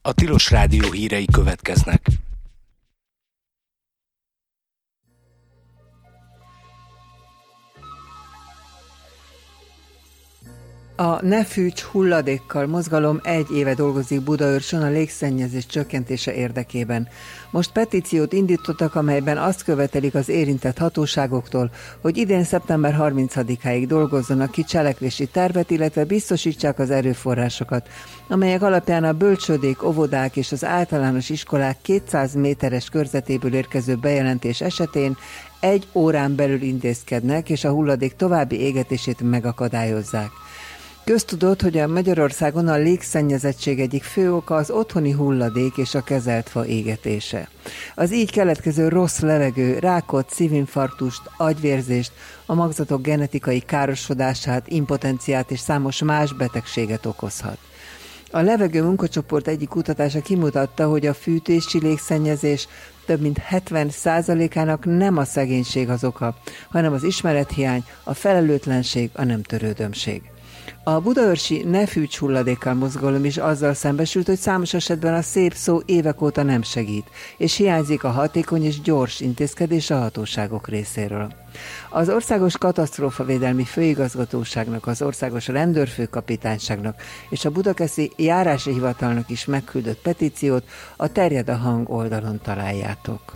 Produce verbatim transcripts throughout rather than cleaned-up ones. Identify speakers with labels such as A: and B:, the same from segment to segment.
A: A Tilos Rádió hírei következnek.
B: A Ne Fűts hulladékkal mozgalom egy éve dolgozik Budaörsön a légszennyezés csökkentése érdekében. Most petíciót indítottak, amelyben azt követelik az érintett hatóságoktól, hogy idén szeptember harmincadikáig dolgozzanak ki cselekvési tervet, illetve biztosítsák az erőforrásokat, amelyek alapján a bölcsődék, óvodák és az általános iskolák kétszáz méteres körzetéből érkező bejelentés esetén egy órán belül intézkednek, és a hulladék további égetését megakadályozzák. Köztudott, hogy a Magyarországon a légszennyezettség egyik fő oka az otthoni hulladék és a kezelt fa égetése. Az így keletkező rossz levegő rákot, szívinfarktust, agyvérzést, a magzatok genetikai károsodását, impotenciát és számos más betegséget okozhat. A levegő munkacsoport egyik kutatása kimutatta, hogy a fűtési légszennyezés több mint hetven százalékának nem a szegénység az oka, hanem az ismerethiány, a felelőtlenség, a nem törődömség. A budaörsi Ne Fűts hulladékkal mozgalom is azzal szembesült, hogy számos esetben a szép szó évek óta nem segít, és hiányzik a hatékony és gyors intézkedés a hatóságok részéről. Az Országos Katasztrófavédelmi Főigazgatóságnak, az Országos Rendőrfőkapitányságnak és a Budakeszi Járási Hivatalnak is megküldött petíciót a Terjed a Hang oldalon találjátok.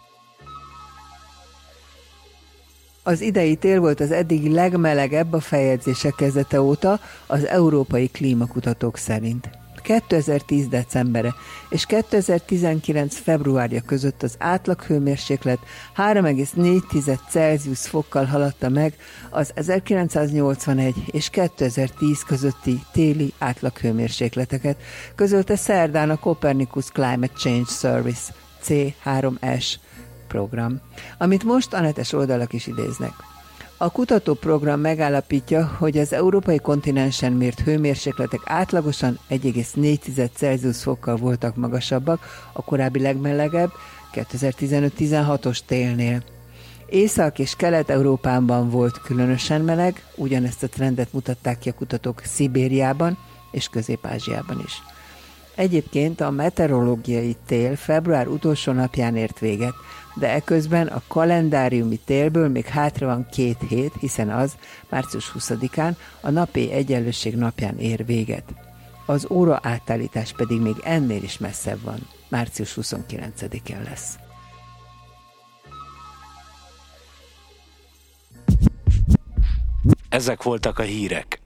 B: Az idei tél volt az eddigi legmelegebb a feljegyzések kezdete óta az európai klímakutatók szerint. kétezer-tíz decembere és kétezer-tizenkilenc februárja között az átlaghőmérséklet három egész négy Celsius fokkal haladta meg az ezerkilencszáznyolcvanegy és kétezer-tíz közötti téli átlaghőmérsékleteket, közölte szerdán a Copernicus Climate Change Service C három S program, amit most a netes oldalak is idéznek. A kutatóprogram megállapítja, hogy az európai kontinensen mért hőmérsékletek átlagosan egy egész négy Celsius fokkal voltak magasabbak a korábbi legmelegebb kétezer-tizenöt-tizenhatos télnél. Észak- és Kelet-Európában volt különösen meleg, ugyanezt a trendet mutatták ki a kutatók Szibériában és Közép-Ázsiában is. Egyébként a meteorológiai tél február utolsó napján ért véget, de eközben a kalendáriumi télből még hátra van két hét, hiszen az március huszadikán a napi egyenlőség napján ér véget. Az óra átállítás pedig még ennél is messzebb van, március huszonkilencedikén lesz.
A: Ezek voltak a hírek.